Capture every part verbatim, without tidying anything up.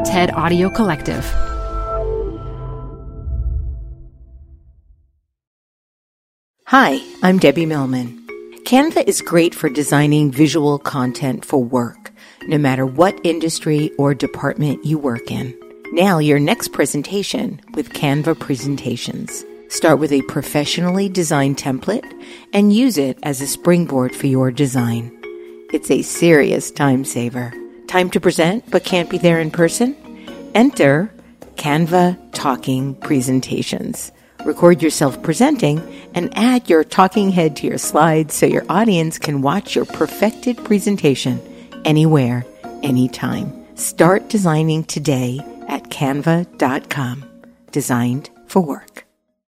TED Audio Collective. Hi, I'm Debbie Millman. Canva is great for designing visual content for work, no matter what industry or department you work in. Now your next presentation with Canva Presentations. Start with a professionally designed template and use it as a springboard for your design. It's a serious time saver. Time to present but can't be there in person? Enter Canva Talking Presentations. Record yourself presenting and add your talking head to your slides so your audience can watch your perfected presentation anywhere, anytime. Start designing today at canva dot com. Designed for work.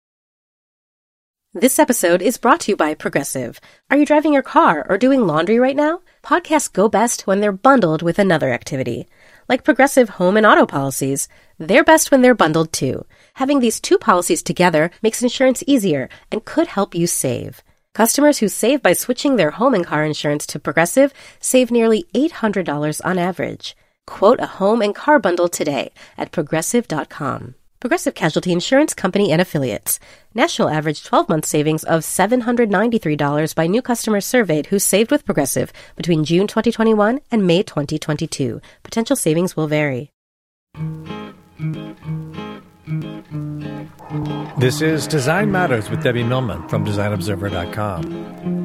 This episode is brought to you by Progressive. Are you driving your car or doing laundry right now? Podcasts go best when they're bundled with another activity. Like Progressive home and auto policies, they're best when they're bundled too. Having these two policies together makes insurance easier and could help you save. Customers who save by switching their home and car insurance to Progressive save nearly eight hundred dollars on average. Quote a home and car bundle today at progressive dot com. Progressive Casualty Insurance Company and Affiliates. National average twelve-month savings of seven hundred ninety-three dollars by new customers surveyed who saved with Progressive between June twenty twenty-one and May twenty twenty-two. Potential savings will vary. This is Design Matters with Debbie Millman from design observer dot com.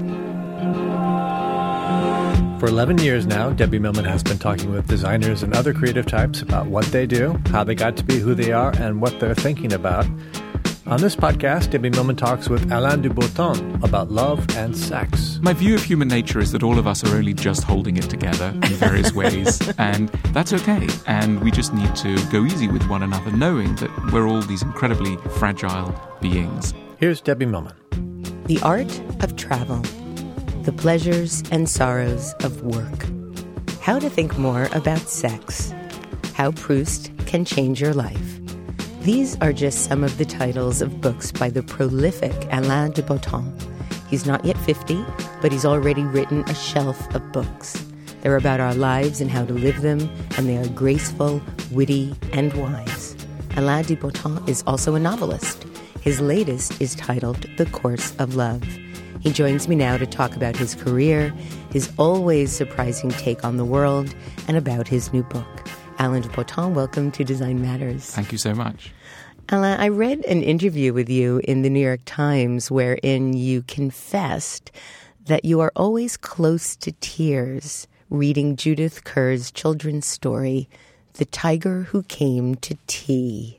For eleven years now, Debbie Millman has been talking with designers and other creative types about what they do, how they got to be who they are, and what they're thinking about. On this podcast, Debbie Millman talks with Alain de Botton about love and sex. My view of human nature is that all of us are only just holding it together in various ways, and that's okay. And we just need to go easy with one another, knowing that we're all these incredibly fragile beings. Here's Debbie Millman. The art of travel. The pleasures and sorrows of work. How to think more about sex. How Proust can change your life. These are just some of the titles of books by the prolific Alain de Botton. He's not yet fifty, but he's already written a shelf of books. They're about our lives and how to live them, and they are graceful, witty, and wise. Alain de Botton is also a novelist. His latest is titled The Course of Love. He joins me now to talk about his career, his always surprising take on the world, and about his new book. Alain de Botton, welcome to Design Matters. Thank you so much. Alain, I read an interview with you in the New York Times wherein you confessed that you are always close to tears reading Judith Kerr's children's story, The Tiger Who Came to Tea.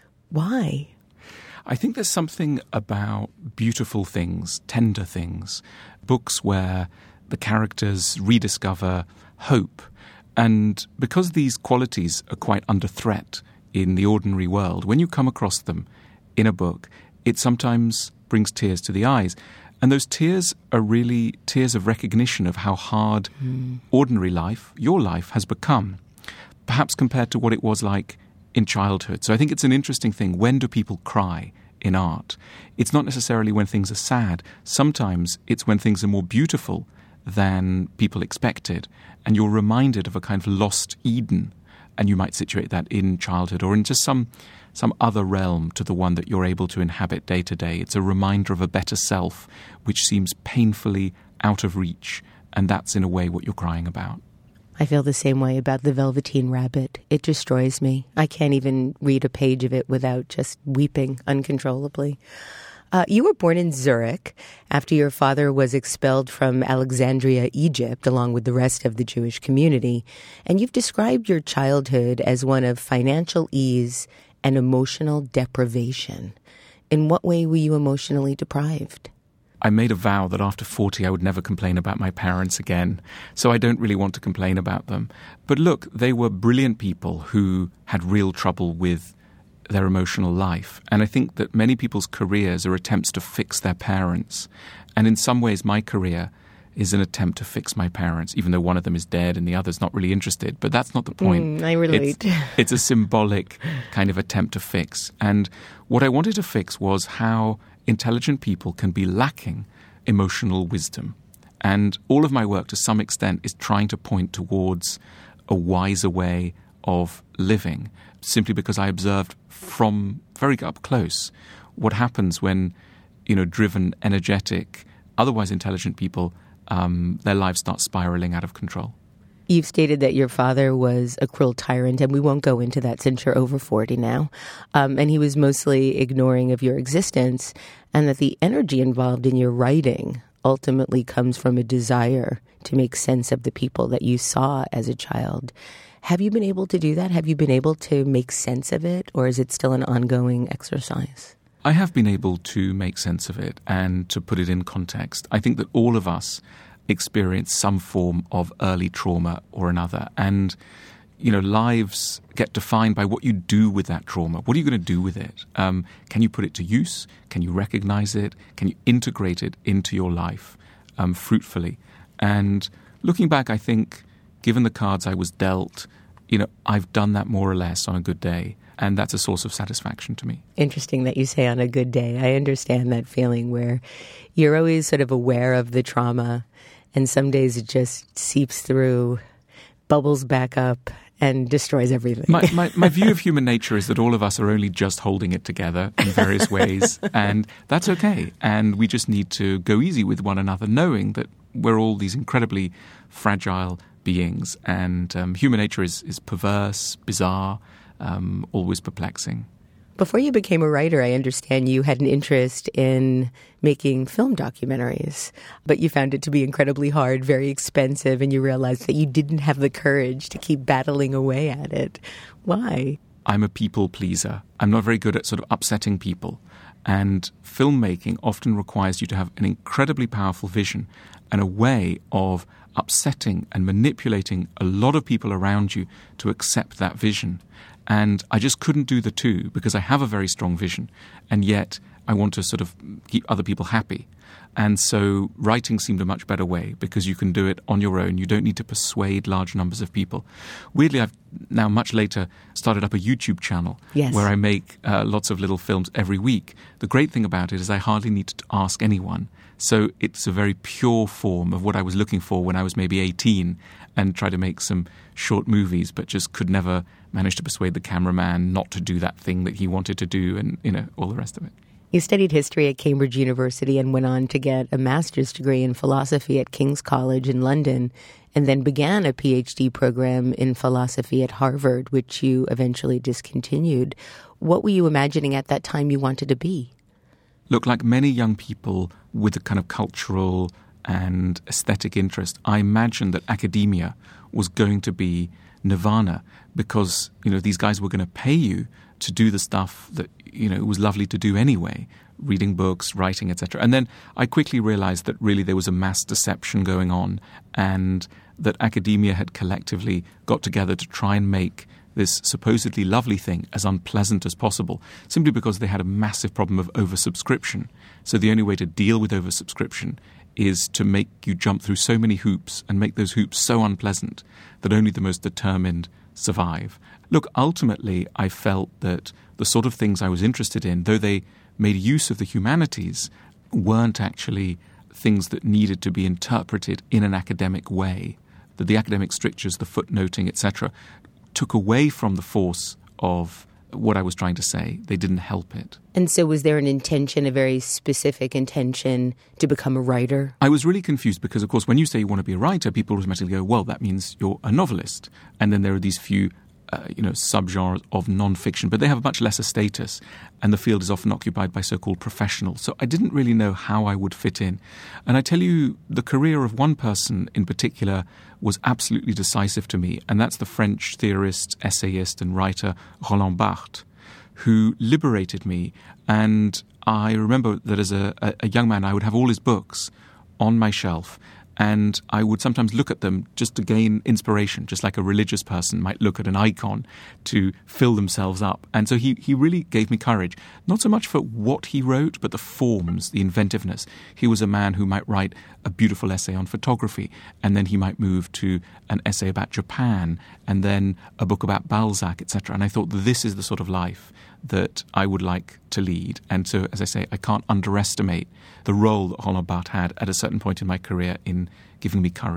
Why? I think there's something about beautiful things, tender things, books where the characters rediscover hope. And because these qualities are quite under threat in the ordinary world, when you come across them in a book, it sometimes brings tears to the eyes. And those tears are really tears of recognition of how hard mm. ordinary life, your life, has become, perhaps compared to what it was like in childhood. So I think it's an interesting thing. When do people cry in art? It's not necessarily when things are sad. Sometimes it's when things are more beautiful than people expected, and you're reminded of a kind of lost Eden, and you might situate that in childhood or in just some some other realm to the one that you're able to inhabit day to day. It's a reminder of a better self which seems painfully out of reach, and that's in a way what you're crying about. I feel the same way about The Velveteen Rabbit. It destroys me. I can't even read a page of it without just weeping uncontrollably. Uh, you were born in Zurich after your father was expelled from Alexandria, Egypt, along with the rest of the Jewish community. And you've described your childhood as one of financial ease and emotional deprivation. In what way were you emotionally deprived? I made a vow that after forty I would never complain about my parents again, so I don't really want to complain about them. But look, they were brilliant people who had real trouble with their emotional life. And I think that many people's careers are attempts to fix their parents. And in some ways, my career is an attempt to fix my parents, even though one of them is dead and the other's not really interested. But that's not the point. Mm, I relate. It's, it's a symbolic kind of attempt to fix. And what I wanted to fix was how intelligent people can be lacking emotional wisdom. And all of my work, to some extent, is trying to point towards a wiser way of living, simply because I observed from very up close what happens when, you know, driven, energetic, otherwise intelligent people, um, their lives start spiraling out of control. You've stated that your father was a cruel tyrant, and we won't go into that since you're over forty now. Um, and he was mostly ignoring of your existence, and that the energy involved in your writing ultimately comes from a desire to make sense of the people that you saw as a child. Have you been able to do that? Have you been able to make sense of it, or is it still an ongoing exercise? I have been able to make sense of it and to put it in context. I think that all of us experience some form of early trauma or another. And, you know, lives get defined by what you do with that trauma. What are you going to do with it? Um, can you put it to use? Can you recognize it? Can you integrate it into your life um, fruitfully? And looking back, I think, given the cards I was dealt, you know, I've done that more or less on a good day. And that's a source of satisfaction to me. Interesting that you say on a good day. I understand that feeling where you're always sort of aware of the trauma, and some days it just seeps through, bubbles back up, and destroys everything. My, my, my view of human nature is that all of us are only just holding it together in various ways, and that's okay. And we just need to go easy with one another, knowing that we're all these incredibly fragile beings, and um, human nature is, is perverse, bizarre, um, always perplexing. Before you became a writer, I understand you had an interest in making film documentaries, but you found it to be incredibly hard, very expensive, and you realized that you didn't have the courage to keep battling away at it. Why? I'm a people pleaser. I'm not very good at sort of upsetting people. And filmmaking often requires you to have an incredibly powerful vision and a way of upsetting and manipulating a lot of people around you to accept that vision. And I just couldn't do the two because I have a very strong vision, and yet I want to sort of keep other people happy. And so writing seemed a much better way because you can do it on your own. You don't need to persuade large numbers of people. Weirdly, I've now much later started up a YouTube channel yes. where I make uh, lots of little films every week. The great thing about it is I hardly need to ask anyone. So it's a very pure form of what I was looking for when I was maybe eighteen and tried to make some short movies, but just could never manage to persuade the cameraman not to do that thing that he wanted to do and, you know, all the rest of it. You studied history at Cambridge University and went on to get a master's degree in philosophy at King's College in London, and then began a PhD program in philosophy at Harvard, which you eventually discontinued. What were you imagining at that time you wanted to be? Look, like many young people with a kind of cultural and aesthetic interest, I imagined that academia was going to be nirvana because, you know, these guys were going to pay you to do the stuff that, you know, it was lovely to do anyway, reading books, writing, et cetera. And then I quickly realized that really there was a mass deception going on and that academia had collectively got together to try and make this supposedly lovely thing as unpleasant as possible, simply because they had a massive problem of oversubscription. So the only way to deal with oversubscription is to make you jump through so many hoops and make those hoops so unpleasant that only the most determined survive. Look, ultimately, I felt that the sort of things I was interested in, though they made use of the humanities, weren't actually things that needed to be interpreted in an academic way, that the academic strictures, the footnoting, et cetera, took away from the force of what I was trying to say. They didn't help it. And so was there an intention, a very specific intention to become a writer? I was really confused because, of course, when you say you want to be a writer, people automatically go, well, that means you're a novelist. And then there are these few Uh, you know, subgenres of non-fiction, but they have a much lesser status, and the field is often occupied by so-called professionals. So I didn't really know how I would fit in. And I tell you, the career of one person in particular was absolutely decisive to me, and that's the French theorist, essayist, and writer Roland Barthes, who liberated me. And I remember that as a, a, a young man, I would have all his books on my shelf, and I would sometimes look at them just to gain inspiration, just like a religious person might look at an icon to fill themselves up. And so he, he really gave me courage, not so much for what he wrote, but the forms, the inventiveness. He was a man who might write a beautiful essay on photography, and then he might move to an essay about Japan, and then a book about Balzac, et cetera. And I thought, this is the sort of life that I would like to lead. And so, as I say, I can't underestimate the role that Roland Barthes had at a certain point in my career in giving me courage.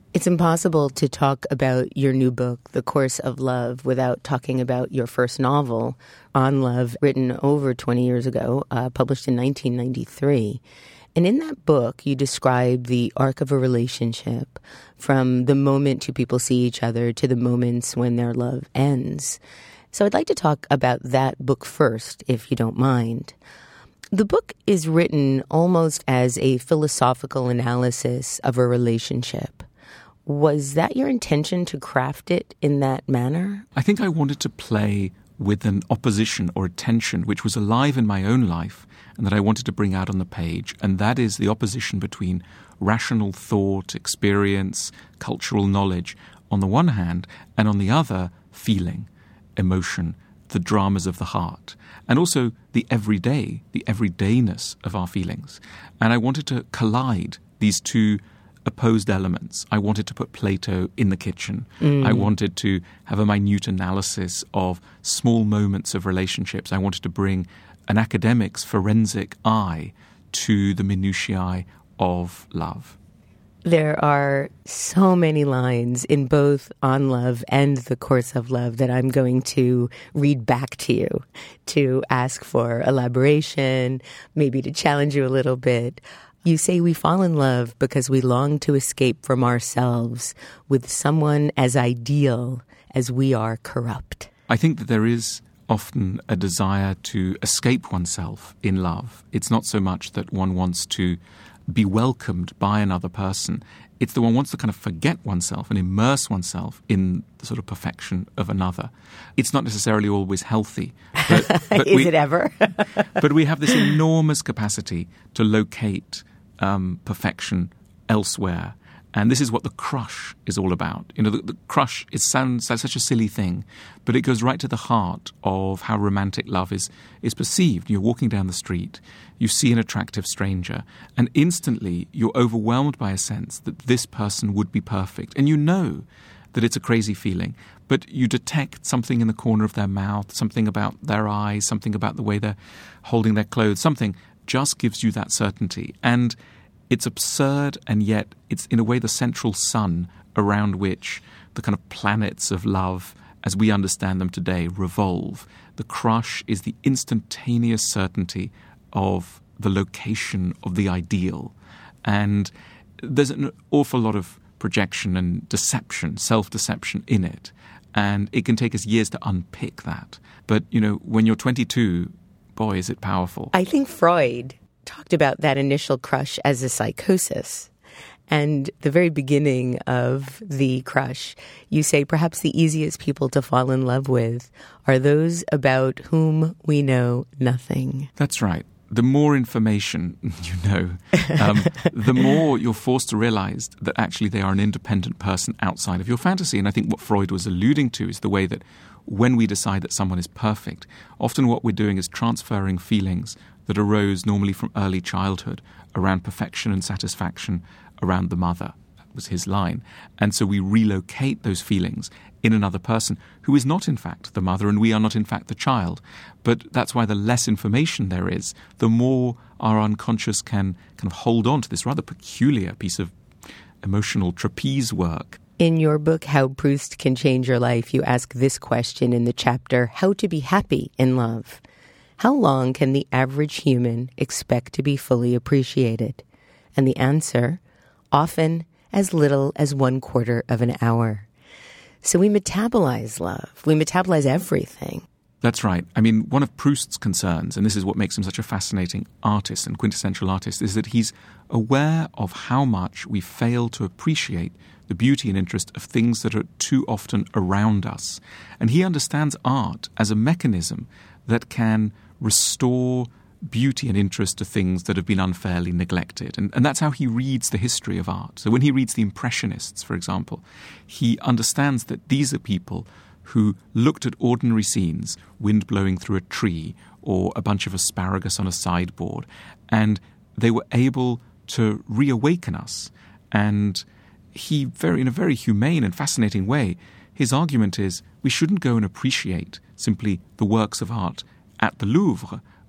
It's impossible to talk about your new book, The Course of Love, without talking about your first novel, On Love, written over twenty years ago, uh, published in nineteen ninety-three. And in that book, you describe the arc of a relationship from the moment two people see each other to the moments when their love ends. So I'd like to talk about that book first, if you don't mind. The book is written almost as a philosophical analysis of a relationship. Was that your intention to craft it in that manner? I think I wanted to play with an opposition or a tension which was alive in my own life and that I wanted to bring out on the page, and that is the opposition between rational thought, experience, cultural knowledge on the one hand, and on the other, feeling, emotion, the dramas of the heart, and also the everyday, the everydayness of our feelings. And I wanted to collide these two opposed elements. I wanted to put Plato in the kitchen. Mm. I wanted to have a minute analysis of small moments of relationships. I wanted to bring an academic's forensic eye to the minutiae of love. There are so many lines in both On Love and The Course of Love that I'm going to read back to you to ask for elaboration, maybe to challenge you a little bit. You say we fall in love because we long to escape from ourselves with someone as ideal as we are corrupt. I think that there is often a desire to escape oneself in love. It's not so much that one wants to be welcomed by another person. It's that one wants to kind of forget oneself and immerse oneself in the sort of perfection of another. It's not necessarily always healthy. But, but is we, it ever? But we have this enormous capacity to locate um, perfection elsewhere. And this is what the crush is all about. You know, the, the crush, it sounds like such a silly thing, but it goes right to the heart of how romantic love is, is perceived. You're walking down the street, you see an attractive stranger, and instantly you're overwhelmed by a sense that this person would be perfect. And you know that it's a crazy feeling, but you detect something in the corner of their mouth, something about their eyes, something about the way they're holding their clothes, something just gives you that certainty. And it's absurd, and yet it's in a way the central sun around which the kind of planets of love, as we understand them today, revolve. The crush is the instantaneous certainty of the location of the ideal. And there's an awful lot of projection and deception, self-deception in it. And it can take us years to unpick that. But, you know, when you're twenty-two, boy, is it powerful. I think Freud talked about that initial crush as a psychosis. And the very beginning of the crush, you say perhaps the easiest people to fall in love with are those about whom we know nothing. That's right. The more information you know, um, the more you're forced to realize that actually they are an independent person outside of your fantasy. And I think what Freud was alluding to is the way that when we decide that someone is perfect, often what we're doing is transferring feelings that arose normally from early childhood around perfection and satisfaction around the mother. That was his line. And so we relocate those feelings in another person who is not in fact the mother and we are not in fact the child. But that's why the less information there is, the more our unconscious can kind of hold on to this rather peculiar piece of emotional trapeze work. In your book, How Proust Can Change Your Life, you ask this question in the chapter, How to Be Happy in Love. How long can the average human expect to be fully appreciated? And the answer, often as little as one quarter of an hour. So we metabolize love. We metabolize everything. That's right. I mean, one of Proust's concerns, and this is what makes him such a fascinating artist and quintessential artist, is that he's aware of how much we fail to appreciate the beauty and interest of things that are too often around us. And he understands art as a mechanism that can restore beauty and interest to things that have been unfairly neglected. And, and that's how he reads the history of art. So when he reads the Impressionists, for example, he understands that these are people who looked at ordinary scenes, wind blowing through a tree or a bunch of asparagus on a sideboard, and they were able to reawaken us. And he, very in a very humane and fascinating way, his argument is we shouldn't go and appreciate simply the works of art at the Louvre.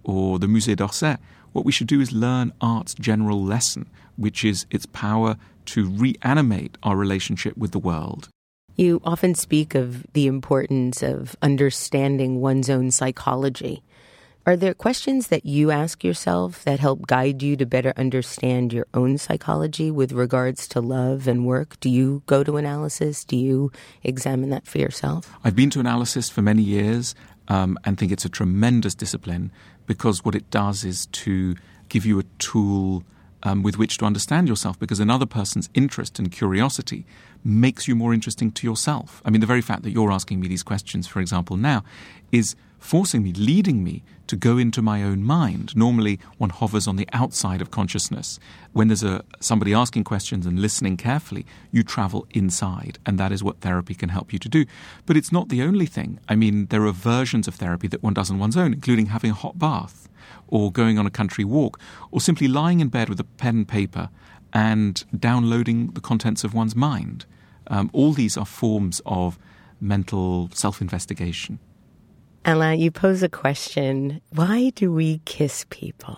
or the Musée d'Orsay. What we should do is learn art's general lesson, which is its power to reanimate our relationship with the world. You often speak of the importance of understanding one's own psychology. Are there questions that you ask yourself that help guide you to better understand your own psychology with regards to love and work? Do you go to analysis? Do you examine that for yourself? I've been to analysis for many years um, and think it's a tremendous discipline, because what it does is to give you a tool um, with which to understand yourself, because another person's interest and curiosity makes you more interesting to yourself. I mean, the very fact that you're asking me these questions, for example, now, is forcing me, leading me to go into my own mind. Normally, one hovers on the outside of consciousness. When there's a somebody asking questions and listening carefully, you travel inside, and that is what therapy can help you to do. But it's not the only thing. I mean, there are versions of therapy that one does on one's own, including having a hot bath, or going on a country walk, or simply lying in bed with a pen and paper and downloading the contents of one's mind. Um, all these are forms of mental self-investigation. Alain, you pose a question. Why do we kiss people?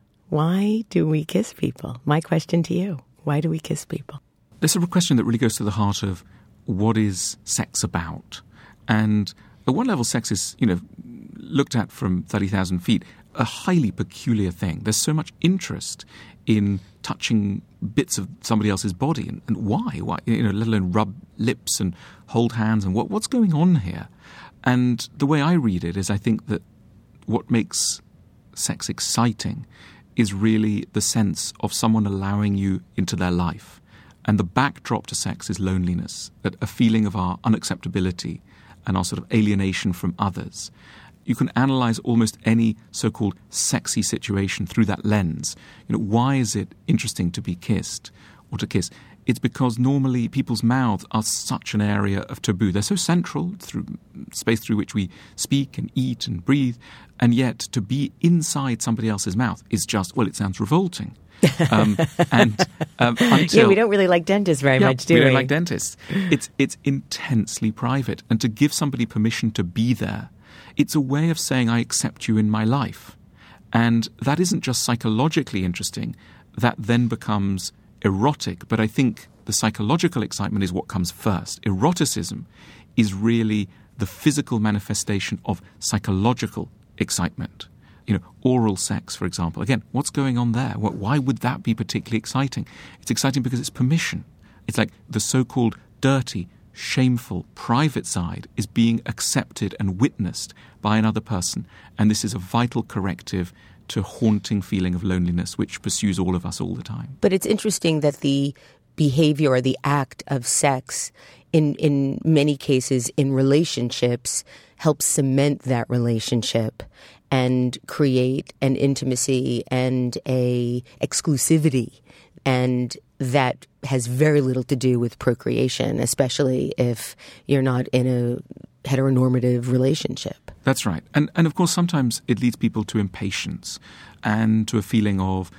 Why do we kiss people? My question to you. Why do we kiss people? This is a question that really goes to the heart of what is sex about. And at one level, sex is, you know, looked at from thirty thousand feet, a highly peculiar thing. There's so much interest in touching bits of somebody else's body. And, and why? Why? You know, let alone rub lips and hold hands. And what, what's going on here? And the way I read it is I think that what makes sex exciting is really the sense of someone allowing you into their life. And the backdrop to sex is loneliness, that a feeling of our unacceptability and our sort of alienation from others. You can analyze almost any so-called sexy situation through that lens. You know, why is it interesting to be kissed or to kiss? It's because normally people's mouths are such an area of taboo. They're so central through space through which we speak and eat and breathe. And yet to be inside somebody else's mouth is just, well, it sounds revolting. um, and um, until, yeah, we don't really like dentists very yeah, much, do we? we? We don't like dentists. It's, it's intensely private. And to give somebody permission to be there, it's a way of saying, I accept you in my life. And that isn't just psychologically interesting. That then becomes erotic, but I think the psychological excitement is what comes first. Eroticism is really the physical manifestation of psychological excitement. You know, oral sex, for example. Again, what's going on there? Why would that be particularly exciting? It's exciting because it's permission. It's like the so-called dirty, shameful, private side is being accepted and witnessed by another person. And this is a vital corrective to haunting feeling of loneliness, which pursues all of us all the time. But it's interesting that the behavior or the act of sex, in, in many cases in relationships, helps cement that relationship and create an intimacy and a exclusivity. And that has very little to do with procreation, especially if you're not in a heteronormative relationship. That's right. And, and of course, sometimes it leads people to impatience and to a feeling of,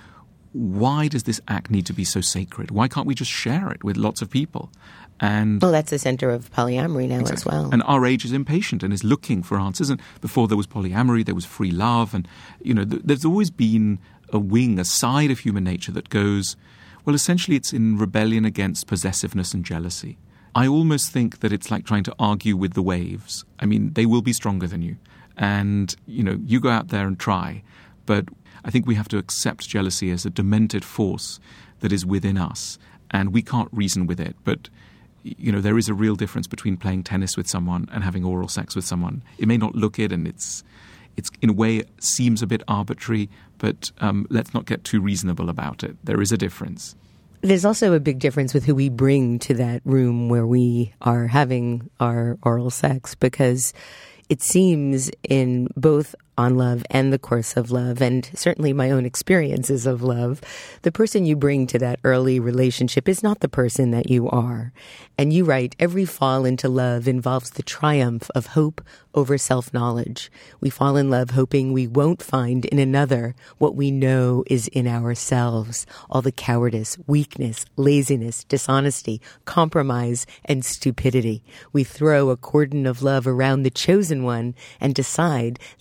why does this act need to be so sacred? Why can't we just share it with lots of people? And well, that's the center of polyamory now exactly. as well. And our age is impatient and is looking for answers. And before there was polyamory, there was free love. And, you know, th- there's always been a wing, a side of human nature that goes, well, essentially it's in rebellion against possessiveness and jealousy. I almost think that it's like trying to argue with the waves. I mean, they will be stronger than you. And, you know, you go out there and try. But I think we have to accept jealousy as a demented force that is within us. And we can't reason with it. But, you know, there is a real difference between playing tennis with someone and having oral sex with someone. It may not look it, and it's, it's in a way, it seems a bit arbitrary. But um, let's not get too reasonable about it. There is a difference. There's also a big difference with who we bring to that room where we are having our oral sex, because it seems in both On Love and The Course of Love, and certainly my own experiences of love, the person you bring to that early relationship is not the person that you are. And you write, every fall into love involves the triumph of hope over self-knowledge. We fall in love hoping we won't find in another what we know is in ourselves, all the cowardice, weakness, laziness, dishonesty, compromise, and stupidity. We throw a cordon of love around the chosen one and decide that every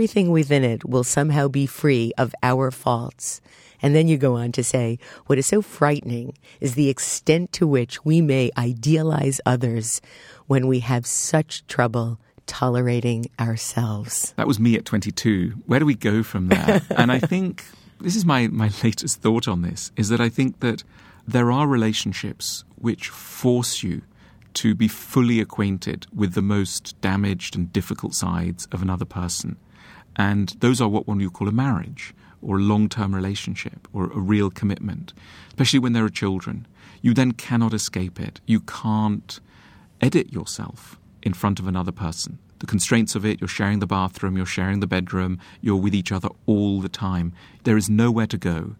everything within it will somehow be free of our faults. And then you go on to say, what is so frightening is the extent to which we may idealize others when we have such trouble tolerating ourselves. That was me at twenty-two. Where do we go from there? And I think this is my, my latest thought on this, is that I think that there are relationships which force you to be fully acquainted with the most damaged and difficult sides of another person. And those are what one would call a marriage or a long-term relationship or a real commitment, especially when there are children. You then cannot escape it. You can't edit yourself in front of another person. The constraints of it, you're sharing the bathroom, you're sharing the bedroom, you're with each other all the time. There is nowhere to go.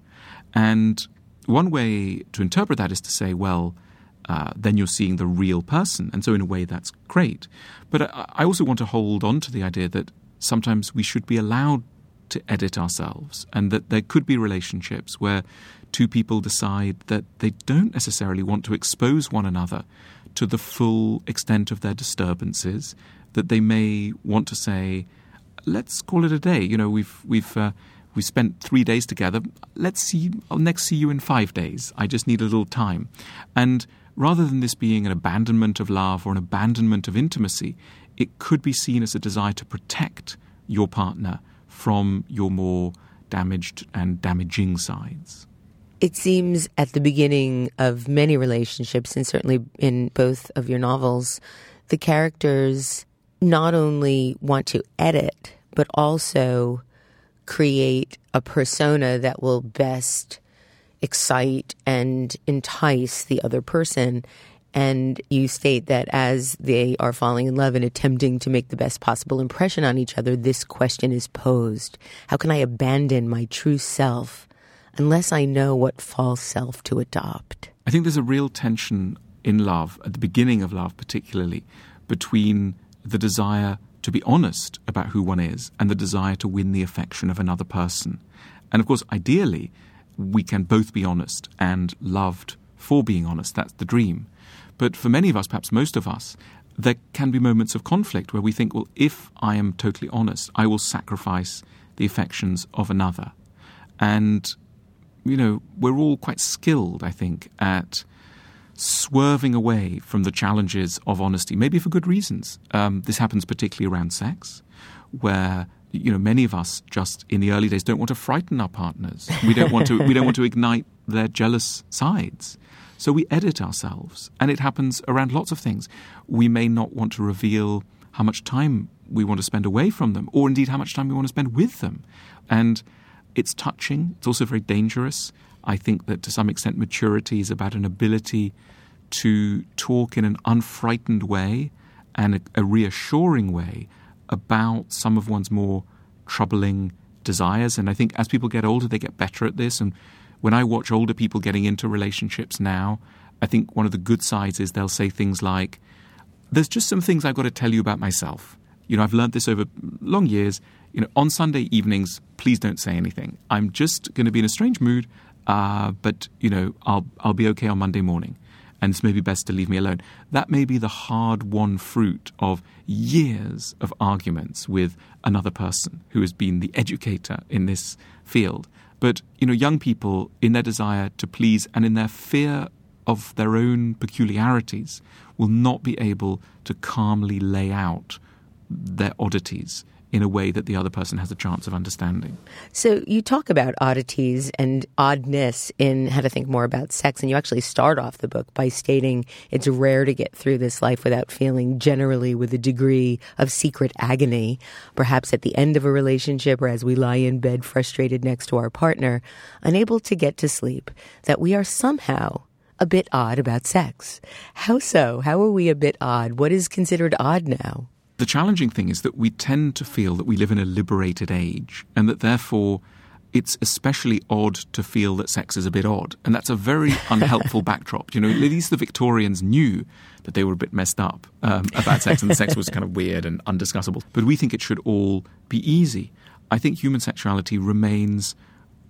And one way to interpret that is to say, well, uh, then you're seeing the real person. And so in a way, that's great. But I, I also want to hold on to the idea that sometimes we should be allowed to edit ourselves, and that there could be relationships where two people decide that they don't necessarily want to expose one another to the full extent of their disturbances, that they may want to say, let's call it a day. You know, we've we've uh, we spent three days together. Let's see, I'll next see you in five days. I just need a little time. And rather than this being an abandonment of love or an abandonment of intimacy, it could be seen as a desire to protect your partner from your more damaged and damaging sides. It seems at the beginning of many relationships, and certainly in both of your novels, the characters not only want to edit, but also create a persona that will best excite and entice the other person. And you state that as they are falling in love and attempting to make the best possible impression on each other, this question is posed. How can I abandon my true self unless I know what false self to adopt? I think there's a real tension in love, at the beginning of love particularly, between the desire to be honest about who one is and the desire to win the affection of another person. And of course, ideally, we can both be honest and loved for being honest. That's the dream. But for many of us, perhaps most of us, there can be moments of conflict where we think, well, if I am totally honest, I will sacrifice the affections of another. And, you know, we're all quite skilled, I think, at swerving away from the challenges of honesty, maybe for good reasons. Um, this happens particularly around sex, where, you know, many of us just in the early days don't want to frighten our partners. We don't want to, we don't want to ignite their jealous sides. So we edit ourselves, and it happens around lots of things. We may not want to reveal how much time we want to spend away from them, or indeed how much time we want to spend with them. And it's touching. It's also very dangerous. I think that to some extent maturity is about an ability to talk in an unfrightened way and a, a reassuring way about some of one's more troubling desires. And I think as people get older, they get better at this. And when I watch older people getting into relationships now, I think one of the good sides is they'll say things like, there's just some things I've got to tell you about myself. You know, I've learned this over long years. You know, on Sunday evenings, please don't say anything. I'm just going to be in a strange mood, uh, but, you know, I'll I'll be okay on Monday morning. And it's maybe best to leave me alone. That may be the hard-won fruit of years of arguments with another person who has been the educator in this field. But, you know, young people, in their desire to please and in their fear of their own peculiarities, will not be able to calmly lay out their oddities in a way that the other person has a chance of understanding. So you talk about oddities and oddness in How to Think More About Sex, and you actually start off the book by stating it's rare to get through this life without feeling generally with a degree of secret agony, perhaps at the end of a relationship or as we lie in bed frustrated next to our partner, unable to get to sleep, that we are somehow a bit odd about sex. How so? How are we a bit odd? What is considered odd now? The challenging thing is that we tend to feel that we live in a liberated age, and that therefore it's especially odd to feel that sex is a bit odd. And that's a very unhelpful backdrop. You know, at least the Victorians knew that they were a bit messed up um, about sex, and the sex was kind of weird and undiscussable. But we think it should all be easy. I think human sexuality remains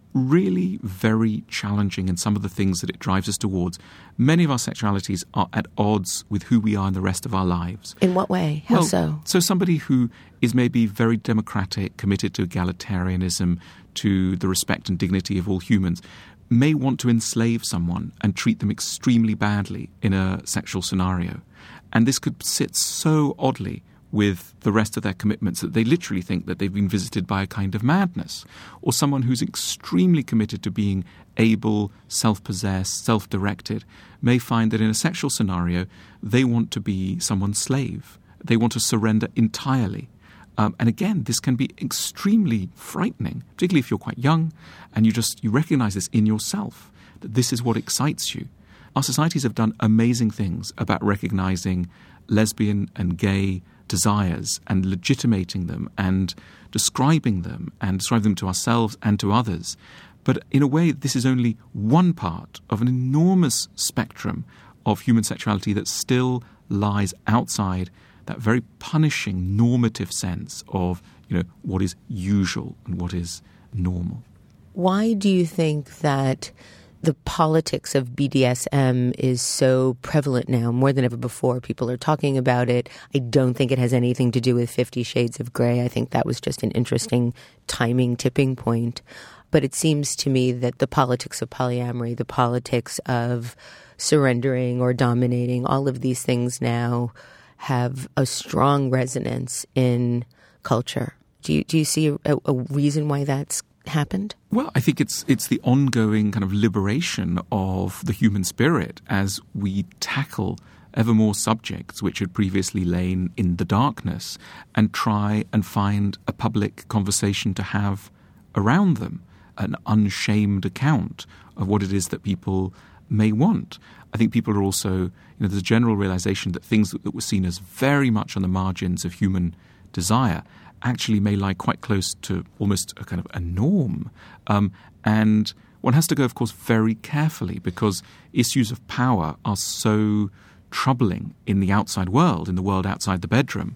really very challenging in some of the things that it drives us towards. Many of our sexualities are at odds with who we are in the rest of our lives. In what way? How well, so? So somebody who is maybe very democratic, committed to egalitarianism, to the respect and dignity of all humans, may want to enslave someone and treat them extremely badly in a sexual scenario. And this could sit so oddly with the rest of their commitments that they literally think that they've been visited by a kind of madness. Or someone who's extremely committed to being able, self-possessed, self-directed, may find that in a sexual scenario, they want to be someone's slave. They want to surrender entirely. Um, and again, this can be extremely frightening, particularly if you're quite young and you just you recognize this in yourself, that this is what excites you. Our societies have done amazing things about recognizing lesbian and gay desires and legitimating them and describing them and describing them to ourselves and to others. But in a way, this is only one part of an enormous spectrum of human sexuality that still lies outside that very punishing normative sense of, you know, what is usual and what is normal. Why do you think that the politics of B D S M is so prevalent now, more than ever before? People are talking about it. I don't think it has anything to do with Fifty Shades of Grey. I think that was just an interesting timing tipping point. But it seems to me that the politics of polyamory, the politics of surrendering or dominating, all of these things now have a strong resonance in culture. Do you, do you see a, a reason why that's happened? Well, I think it's it's the ongoing kind of liberation of the human spirit as we tackle ever more subjects which had previously lain in the darkness and try and find a public conversation to have around them, an unshamed account of what it is that people may want. I think people are also, you know, there's a general realization that things that, that were seen as very much on the margins of human desire actually may lie quite close to almost a kind of a norm. Um, and one has to go, of course, very carefully because issues of power are so troubling in the outside world, in the world outside the bedroom.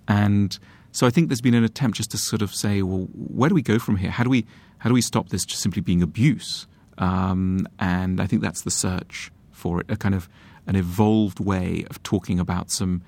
And so I think there's been an attempt just to sort of say, well, where do we go from here? How do we how do we stop this just simply being abuse? Um, and I think that's the search for it, a kind of an evolved way of talking about some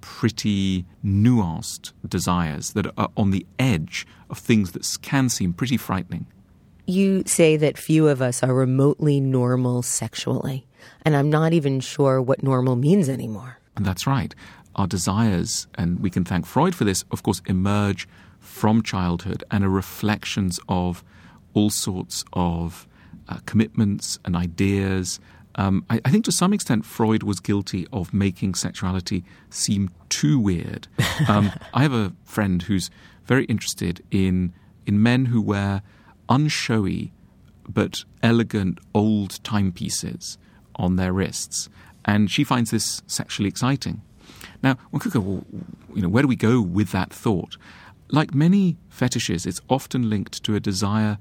pretty nuanced desires that are on the edge of things that can seem pretty frightening. You say that few of us are remotely normal sexually, and I'm not even sure what normal means anymore. And that's right. Our desires, and we can thank Freud for this, of course, emerge from childhood and are reflections of all sorts of uh, commitments and ideas. Um, I, I think to some extent Freud was guilty of making sexuality seem too weird. Um, I have a friend who's very interested in in men who wear unshowy but elegant old timepieces on their wrists, and she finds this sexually exciting. Now, one could go, well, you know, where do we go with that thought? Like many fetishes, it's often linked to a desire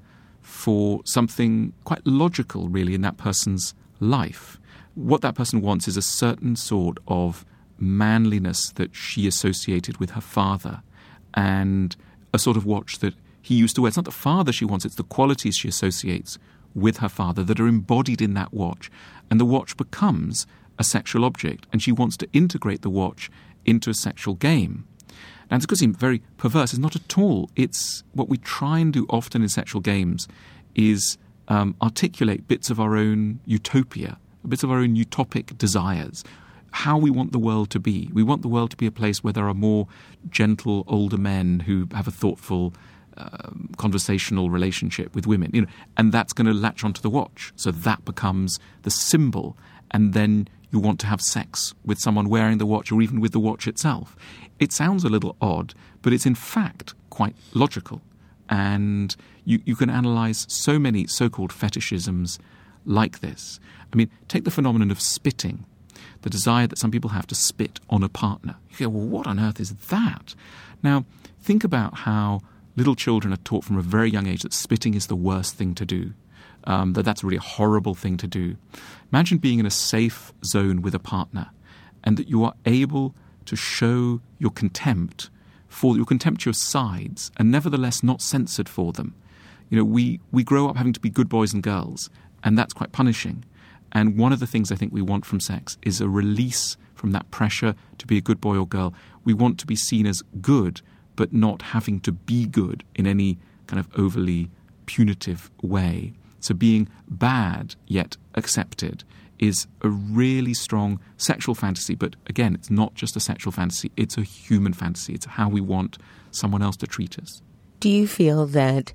for something quite logical, really, in that person's life. What that person wants is a certain sort of manliness that she associated with her father and a sort of watch that he used to wear. It's not the father she wants, it's the qualities she associates with her father that are embodied in that watch. And the watch becomes a sexual object, and she wants to integrate the watch into a sexual game. Now, it's going to seem very perverse. It's not at all. It's what we try and do often in sexual games is um, articulate bits of our own utopia, bits of our own utopic desires, how we want the world to be. We want the world to be a place where there are more gentle older men who have a thoughtful um, conversational relationship with women, you know, and that's going to latch onto the watch. So that becomes the symbol, and then you want to have sex with someone wearing the watch or even with the watch itself. It sounds a little odd, but it's in fact quite logical. And you, you can analyze so many so-called fetishisms like this. I mean, take the phenomenon of spitting, the desire that some people have to spit on a partner. You go, well, what on earth is that? Now, think about how little children are taught from a very young age that spitting is the worst thing to do. Um, that that's really a horrible thing to do. Imagine being in a safe zone with a partner and that you are able to show your contempt for your contemptuous sides and nevertheless not censored for them. You know, we, we grow up having to be good boys and girls, and that's quite punishing. And one of the things I think we want from sex is a release from that pressure to be a good boy or girl. We want to be seen as good, but not having to be good in any kind of overly punitive way. So being bad yet accepted is a really strong sexual fantasy. But again, it's not just a sexual fantasy. It's a human fantasy. It's how we want someone else to treat us. Do you feel that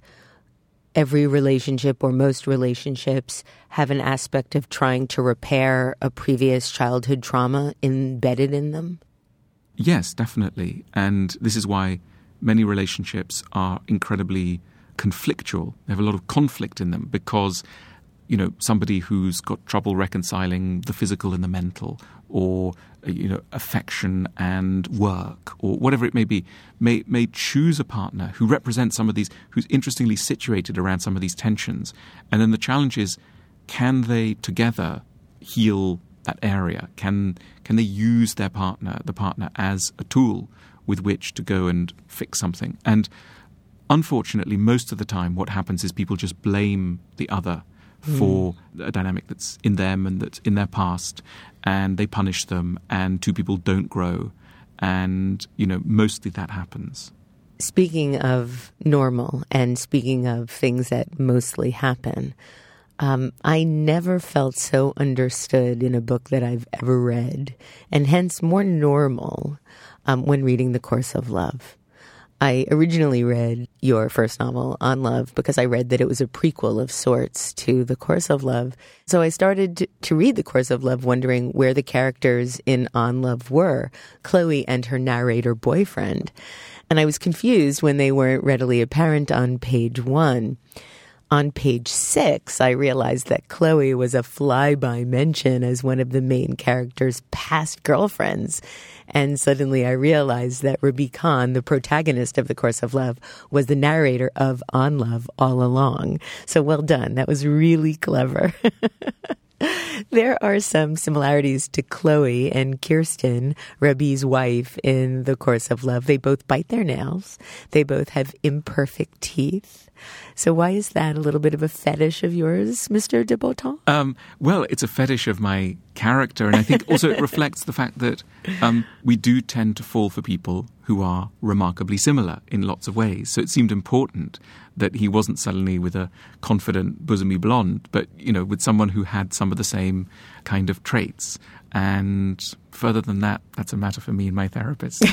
every relationship or most relationships have an aspect of trying to repair a previous childhood trauma embedded in them? Yes, definitely. And this is why many relationships are incredibly conflictual. They have a lot of conflict in them because, you know, somebody who's got trouble reconciling the physical and the mental, or, you know, affection and work, or whatever it may be, may may choose a partner who represents some of these, who's interestingly situated around some of these tensions. And then the challenge is, can they together heal that area? Can can they use their partner, the partner, as a tool with which to go and fix something? And unfortunately, most of the time what happens is people just blame the other for a dynamic that's in them and that's in their past, and they punish them, and two people don't grow. And, you know, mostly that happens. Speaking of normal and speaking of things that mostly happen, um, I never felt so understood in a book that I've ever read, and hence more normal um, when reading The Course of Love. I originally read your first novel, On Love, because I read that it was a prequel of sorts to The Course of Love. So I started to read The Course of Love wondering where the characters in On Love were, Chloe and her narrator boyfriend. And I was confused when they weren't readily apparent on page one. On page six, I realized that Chloe was a flyby mention as one of the main character's past girlfriends. And suddenly I realized that Rabi Khan, the protagonist of The Course of Love, was the narrator of On Love all along. So well done. That was really clever. There are some similarities to Chloe and Kirsten, Rabi's wife, in The Course of Love. They both bite their nails. They both have imperfect teeth. So why is that a little bit of a fetish of yours, Mister de Botton? Um, well, it's a fetish of my character, and I think also it reflects the fact that um, we do tend to fall for people who are remarkably similar in lots of ways. So it seemed important that he wasn't suddenly with a confident, bosomy blonde, but, you know, with someone who had some of the same kind of traits. And further than that, that's a matter for me and my therapist.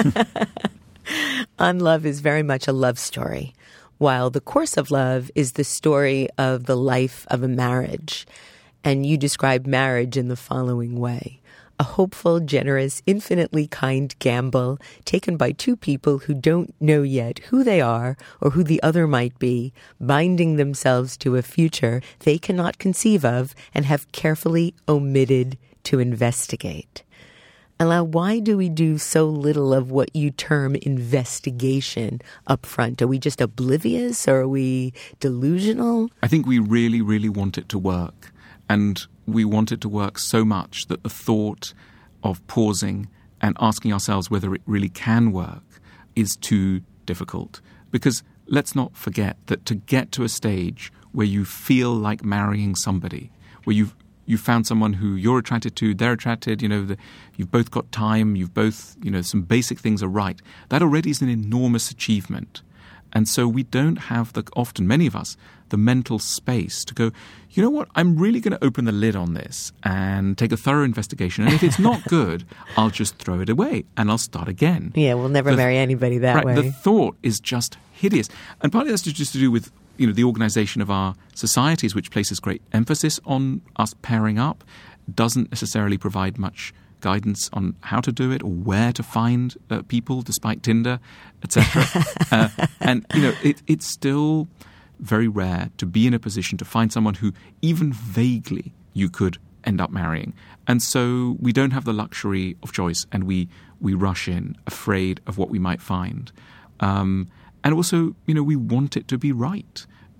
On Love is very much a love story, while The Course of Love is the story of the life of a marriage. And you describe marriage in the following way: a hopeful, generous, infinitely kind gamble taken by two people who don't know yet who they are or who the other might be, binding themselves to a future they cannot conceive of and have carefully omitted to investigate. Alain, why do we do so little of what you term investigation up front? Are we just oblivious, or are we delusional? I think we really, really want it to work. And we want it to work so much that the thought of pausing and asking ourselves whether it really can work is too difficult. Because let's not forget that to get to a stage where you feel like marrying somebody, where you've you found someone who you're attracted to, they're attracted, you know, the, you've both got time, you've both, you know, some basic things are right. That already is an enormous achievement. And so we don't have the, often, many of us, the mental space to go, you know what, I'm really going to open the lid on this and take a thorough investigation. And if it's not good, I'll just throw it away and I'll start again. Yeah, we'll never the, marry anybody that right, way. The thought is just hideous. And partly that's just to do with, you know, the organization of our societies, which places great emphasis on us pairing up, doesn't necessarily provide much guidance on how to do it or where to find uh, people, despite Tinder, et cetera. uh, and, you know, it, it's still very rare to be in a position to find someone who even vaguely you could end up marrying. And so we don't have the luxury of choice, and we, we rush in, afraid of what we might find. Um, and also, you know, we want it to be right.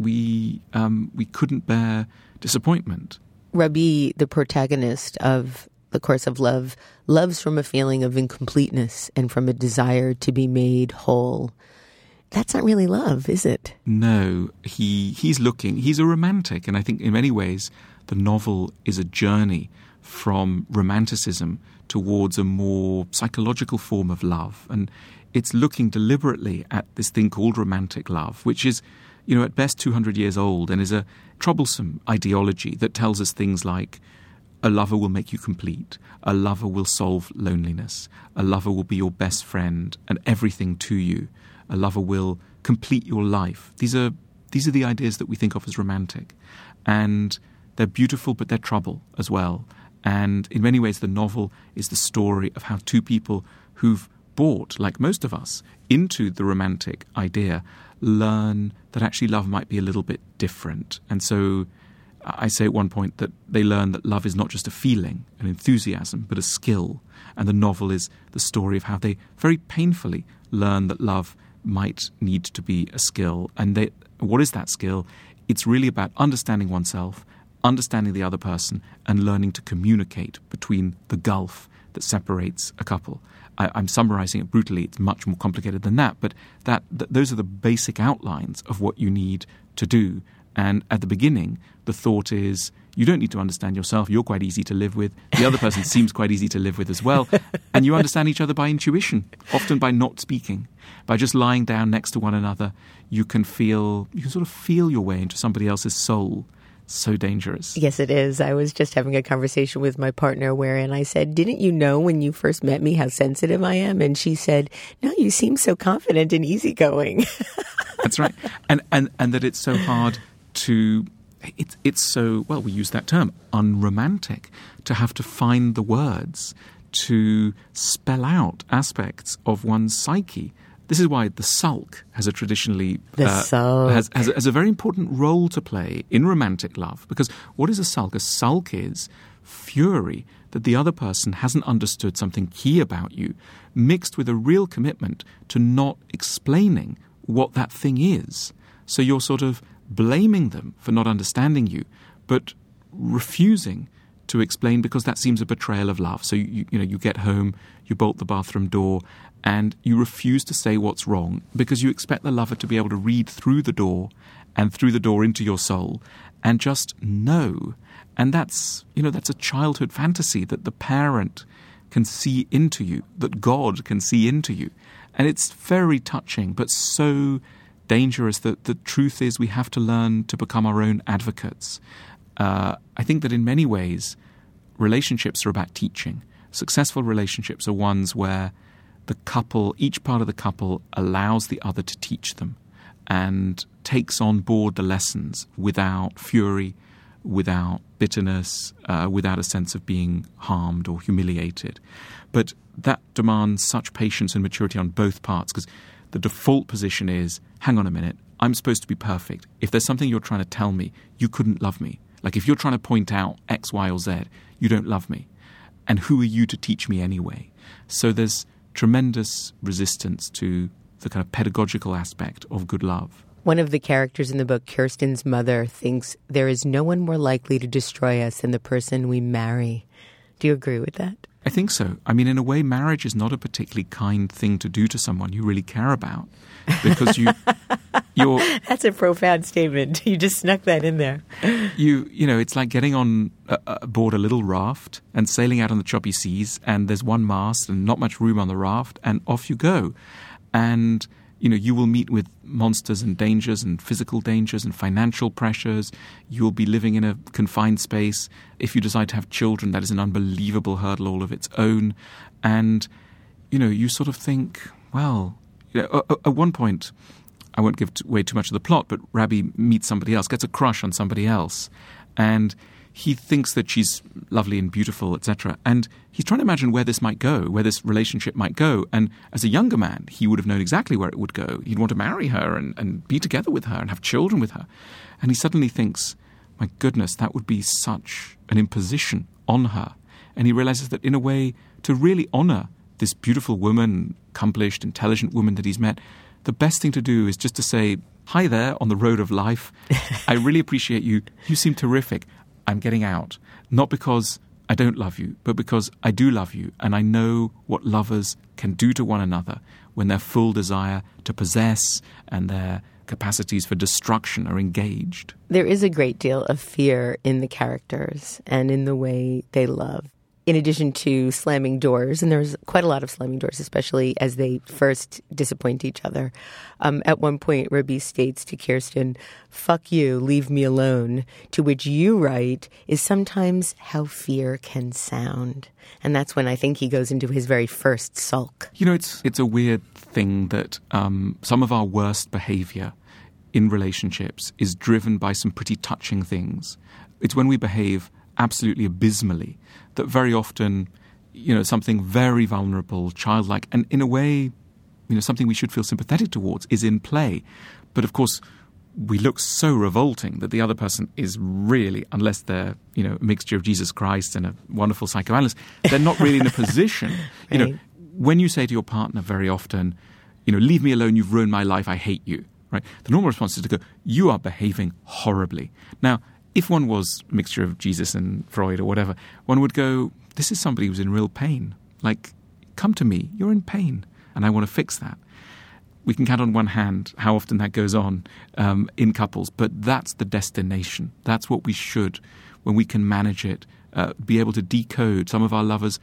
We um, we couldn't bear disappointment. Rabi, the protagonist of The Course of Love, loves from a feeling of incompleteness and from a desire to be made whole. that's not really love, is it? No, he he's looking, he's a romantic, and I think in many ways the novel is a journey from romanticism towards a more psychological form of love. And it's looking deliberately at this thing called romantic love, which is, you know, at best two hundred years old and is a troublesome ideology that tells us things like a lover will make you complete, a lover will solve loneliness, a lover will be your best friend and everything to you, a lover will complete your life. These are these are the ideas that we think of as romantic. And they're beautiful, but they're trouble as well. And in many ways, the novel is the story of how two people who've bought, like most of us, into the romantic idea, learn that actually love might be a little bit different. And so I say at one point that they learn that love is not just a feeling, an enthusiasm, but a skill. And the novel is the story of how they very painfully learn that love might need to be a skill. And they, what is that skill? It's really about understanding oneself, understanding the other person, and learning to communicate between the gulf that separates a couple. I, I'm summarizing it brutally. It's much more complicated than that, but that th- those are the basic outlines of what you need to do. And at the beginning, the thought is, you don't need to understand yourself. You're quite easy to live with. The other person seems quite easy to live with as well. And you understand each other by intuition, often by not speaking. By just lying down next to one another, you can feel, you can sort of feel your way into somebody else's soul. So dangerous. Yes, it is. I was just having a conversation with my partner wherein I said, didn't you know when you first met me how sensitive I am? And she said, no, you seem so confident and easygoing. That's right. And, and, and that it's so hard to, it's, it's so, well, we use that term, unromantic, to have to find the words to spell out aspects of one's psyche. This is why the sulk has a traditionally the uh, sulk. Has, has, has a very important role to play in romantic love. Because what is a sulk? A sulk is fury that the other person hasn't understood something key about you, mixed with a real commitment to not explaining what that thing is. So you're sort of blaming them for not understanding you, but refusing to explain because that seems a betrayal of love. So you, you know, you get home, you bolt the bathroom door, and you refuse to say what's wrong because you expect the lover to be able to read through the door and through the door into your soul and just know. And that's, you know, that's a childhood fantasy that the parent can see into you, that God can see into you. And it's very touching, but so dangerous that the truth is we have to learn to become our own advocates. Uh, I think that in many ways, relationships are about teaching. Successful relationships are ones where the couple, each part of the couple allows the other to teach them and takes on board the lessons without fury, without bitterness, uh, without a sense of being harmed or humiliated. But that demands such patience and maturity on both parts because the default position is, hang on a minute, I'm supposed to be perfect. If there's something you're trying to tell me, you couldn't love me. Like if you're trying to point out X, Y, or Z, you don't love me. And who are you to teach me anyway? So there's tremendous resistance to the kind of pedagogical aspect of good love. One of the characters in the book, Kirsten's mother, thinks there is no one more likely to destroy us than the person we marry. Do you agree with that? I think so. I mean, in a way, marriage is not a particularly kind thing to do to someone you really care about because you, you're... That's a profound statement. You just snuck that in there. You, you know, it's like getting on uh, aboard a little raft and sailing out on the choppy seas, and there's one mast and not much room on the raft, and off you go. And you know, you will meet with monsters and dangers and physical dangers and financial pressures. You'll be living in a confined space. If you decide to have children, that is an unbelievable hurdle all of its own. And, you know, you sort of think, well, you know, at one point, I won't give away too much of the plot, but Rabbi meets somebody else, gets a crush on somebody else. And he thinks that she's lovely and beautiful, et cetera. And he's trying to imagine where this might go, where this relationship might go. And as a younger man, he would have known exactly where it would go. He'd want to marry her and, and be together with her and have children with her. And he suddenly thinks, my goodness, that would be such an imposition on her. And he realizes that in a way, to really honor this beautiful woman, accomplished, intelligent woman that he's met, the best thing to do is just to say, hi there on the road of life. I really appreciate you. You seem terrific. I'm getting out, not because I don't love you, but because I do love you, and I know what lovers can do to one another when their full desire to possess and their capacities for destruction are engaged. There is a great deal of fear in the characters and in the way they love. In addition to slamming doors, and there's quite a lot of slamming doors, especially as they first disappoint each other. Um, at one point, Rabbi states to Kirsten, "Fuck you, leave me alone," to which you write, is sometimes how fear can sound. And that's when I think he goes into his very first sulk. You know, it's it's a weird thing that um, some of our worst behavior in relationships is driven by some pretty touching things. It's when we behave absolutely abysmally that very often, you know, something very vulnerable, childlike, and in a way, you know, something we should feel sympathetic towards is in play. But of course, we look so revolting that the other person is really, unless they're, you know, a mixture of Jesus Christ and a wonderful psychoanalyst, they're not really in a position. You Right. know, when you say to your partner very often, you know, leave me alone, you've ruined my life, I hate you, right? The normal response is to go, you are behaving horribly. Now, if one was a mixture of Jesus and Freud or whatever, one would go, this is somebody who's in real pain. Like, come to me, you're in pain, and I want to fix that. We can count on one hand how often that goes on um, in couples, but that's the destination. That's what we should, when we can manage it, uh, be able to decode some of our lovers'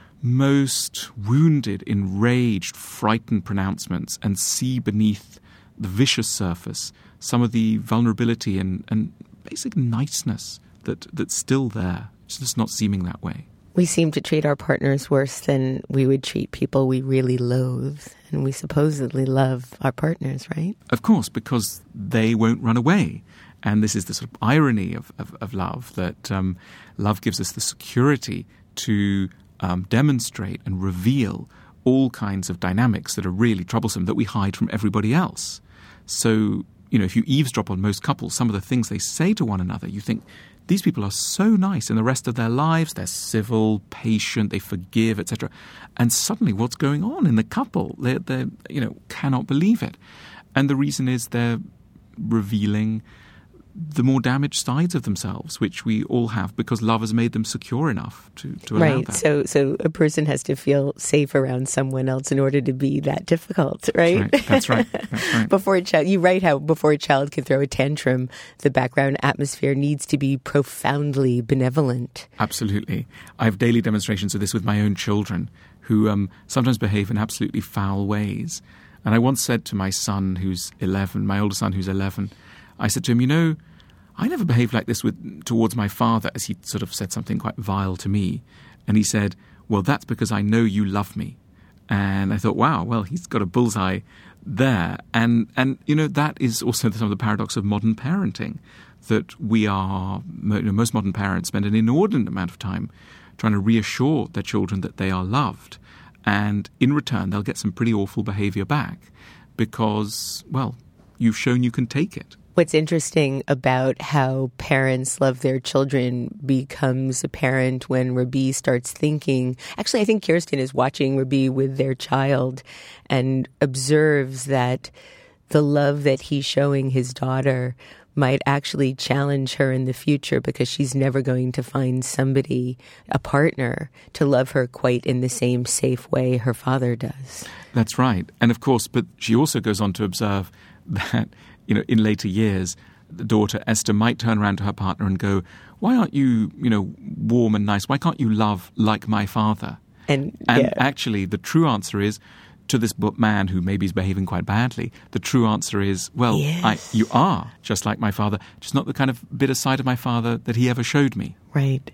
most wounded, enraged, frightened pronouncements and see beneath the vicious surface some of the vulnerability and, and basic niceness that that's still there. It's just not seeming that way. We seem to treat our partners worse than we would treat people we really loathe. And we supposedly love our partners, right? Of course, because they won't run away. And this is the sort of irony of, of, of love, that um, love gives us the security to um, demonstrate and reveal all kinds of dynamics that are really troublesome that we hide from everybody else. So, you know, if you eavesdrop on most couples, some of the things they say to one another, you think, these people are so nice in the rest of their lives. They're civil, patient, they forgive, et cetera. And suddenly what's going on in the couple? They, they, you know, cannot believe it. And the reason is they're revealing the more damaged sides of themselves, which we all have because love has made them secure enough to, to allow right. that. So, so a person has to feel safe around someone else in order to be that difficult, right? That's right. That's right. That's right. Before a child, you write how before a child can throw a tantrum, the background atmosphere needs to be profoundly benevolent. Absolutely. I have daily demonstrations of this with my own children who um, sometimes behave in absolutely foul ways. And I once said to my son who's eleven, my older son who's eleven, I said to him, you know, I never behaved like this with towards my father, as he sort of said something quite vile to me. And he said, well, that's because I know you love me. And I thought, wow, well, he's got a bullseye there. And, and you know, that is also some of the paradox of modern parenting, that we are, you know, most modern parents spend an inordinate amount of time trying to reassure their children that they are loved. And in return, they'll get some pretty awful behavior back because, well, you've shown you can take it. What's interesting about how parents love their children becomes apparent when Rabbi starts thinking. Actually, I think Kirsten is watching Rabbi with their child and observes that the love that he's showing his daughter might actually challenge her in the future because she's never going to find somebody, a partner, to love her quite in the same safe way her father does. That's right. And of course, but she also goes on to observe that, you know, in later years, the daughter Esther might turn around to her partner and go, why aren't you, you know, warm and nice? Why can't you love like my father? And, and yeah. actually, the true answer is, to this man who maybe is behaving quite badly, the true answer is, well, yes. I, you are just like my father, just not the kind of bitter side of my father that he ever showed me. Right.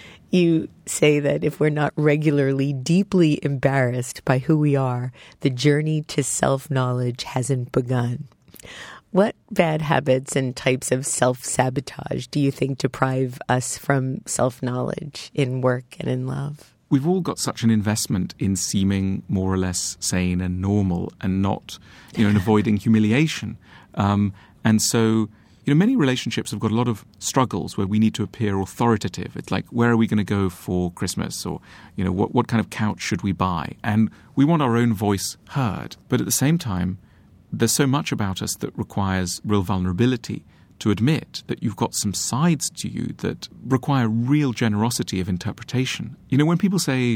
You say that if we're not regularly deeply embarrassed by who we are, the journey to self-knowledge hasn't begun. What bad habits and types of self-sabotage do you think deprive us from self-knowledge in work and in love? We've all got such an investment in seeming more or less sane and normal and not, you know, in avoiding humiliation. Um, and so, you know, many relationships have got a lot of struggles where we need to appear authoritative. It's like, where are we going to go for Christmas? Or, you know, what, what kind of couch should we buy? And we want our own voice heard. But at the same time, there's so much about us that requires real vulnerability to admit that you've got some sides to you that require real generosity of interpretation. You know, when people say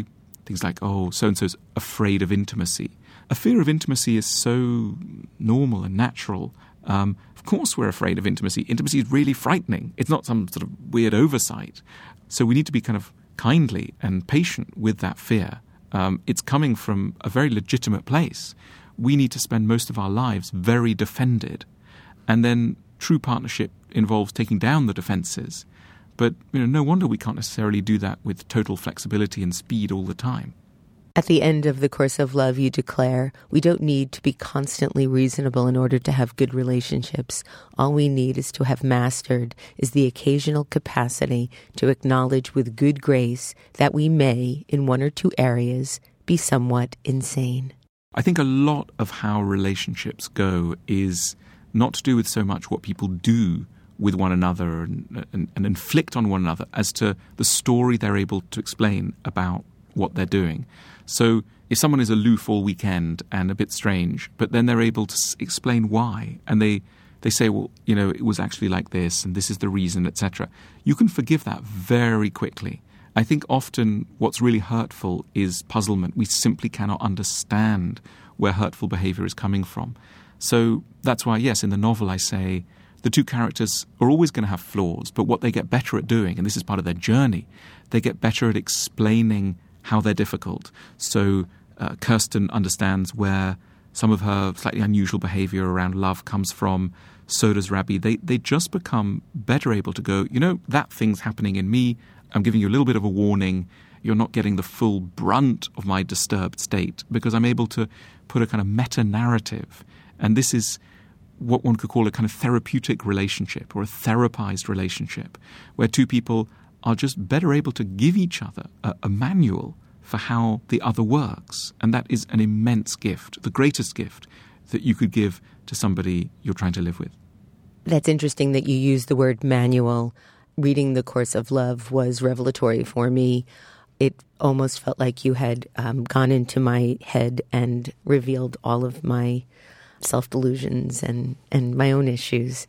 things like, oh, so-and-so's afraid of intimacy. A fear of intimacy is so normal and natural. Um, of course we're afraid of intimacy. Intimacy is really frightening. It's not some sort of weird oversight. So we need to be kind of kindly and patient with that fear. Um, it's coming from a very legitimate place. We need to spend most of our lives very defended. And then true partnership involves taking down the defenses. But you know, no wonder we can't necessarily do that with total flexibility and speed all the time. At the end of the course of love, you declare, we don't need to be constantly reasonable in order to have good relationships. All we need is to have mastered is the occasional capacity to acknowledge with good grace that we may, in one or two areas, be somewhat insane. I think a lot of how relationships go is not to do with so much what people do with one another and, and, and inflict on one another as to the story they're able to explain about what they're doing. So if someone is aloof all weekend and a bit strange, but then they're able to s- explain why, and they, they say, well, you know, it was actually like this, and this is the reason, et cetera, you can forgive that very quickly. I think often what's really hurtful is puzzlement. We simply cannot understand where hurtful behavior is coming from. So that's why, yes, in the novel I say the two characters are always going to have flaws, but what they get better at doing, and this is part of their journey, they get better at explaining how they're difficult. So uh, Kirsten understands where some of her slightly unusual behavior around love comes from. So does Rabbi. They, they just become better able to go, you know, that thing's happening in me. I'm giving you a little bit of a warning. You're not getting the full brunt of my disturbed state because I'm able to put a kind of meta-narrative. And this is what one could call a kind of therapeutic relationship or a therapized relationship where two people are just better able to give each other a, a manual for how the other works. And that is an immense gift, the greatest gift that you could give to somebody you're trying to live with. That's interesting that you use the word manual. Reading The Course of Love was revelatory for me. It almost felt like you had um, gone into my head and revealed all of my self-delusions and, and my own issues.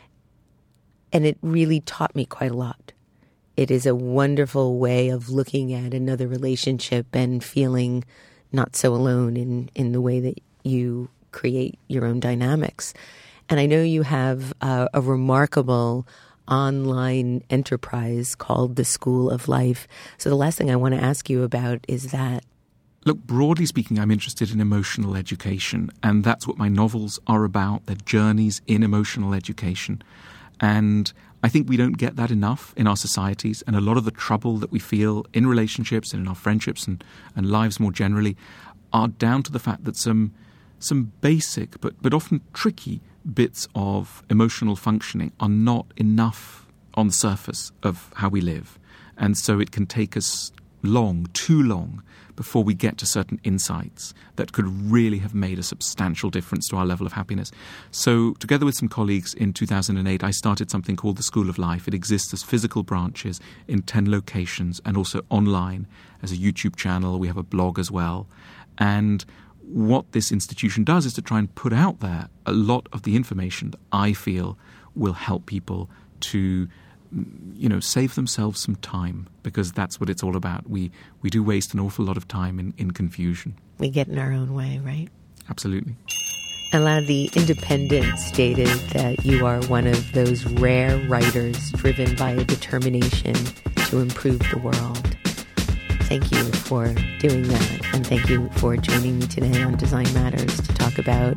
And it really taught me quite a lot. It is a wonderful way of looking at another relationship and feeling not so alone in, in the way that you create your own dynamics. And I know you have uh, a remarkable online enterprise called the School of Life. So the last thing I want to ask you about is that. Look, broadly speaking, I'm interested in emotional education, and that's what my novels are about, they're journeys in emotional education. And I think we don't get that enough in our societies, and a lot of the trouble that we feel in relationships and in our friendships and, and lives more generally are down to the fact that some some basic but, but often tricky bits of emotional functioning are not enough on the surface of how we live. And so it can take us long, too long, before we get to certain insights that could really have made a substantial difference to our level of happiness. So together with some colleagues in two thousand eight, I started something called the School of Life. It exists as physical branches in ten locations and also online as a YouTube channel. We have a blog as well. And what this institution does is to try and put out there a lot of the information that I feel will help people to, you know, save themselves some time, because that's what it's all about. We we do waste an awful lot of time in, in confusion. We get in our own way, right? Absolutely. Alain, The Independent stated that you are one of those rare writers driven by a determination to improve the world. Thank you for doing that, and thank you for joining me today on Design Matters to talk about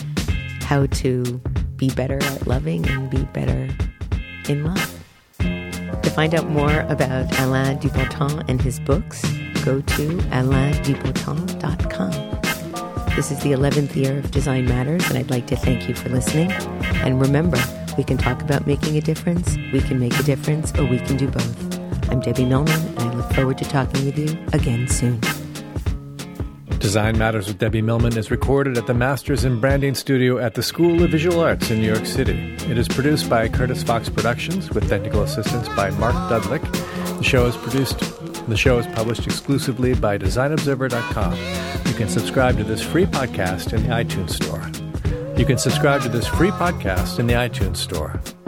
how to be better at loving and be better in love. To find out more about Alain Dupontel and his books, go to alain dupontel dot com. This is the eleventh year of Design Matters, and I'd like to thank you for listening. And remember, we can talk about making a difference, we can make a difference, or we can do both. I'm Debbie Millman, and I look forward to talking with you again soon. Design Matters with Debbie Millman is recorded at the Masters in Branding Studio at the School of Visual Arts in New York City. It is produced by Curtis Fox Productions with technical assistance by Mark Dudlick. The show is produced. The show is published exclusively by design observer dot com. You can subscribe to this free podcast in the iTunes Store. You can subscribe to this free podcast in the iTunes Store.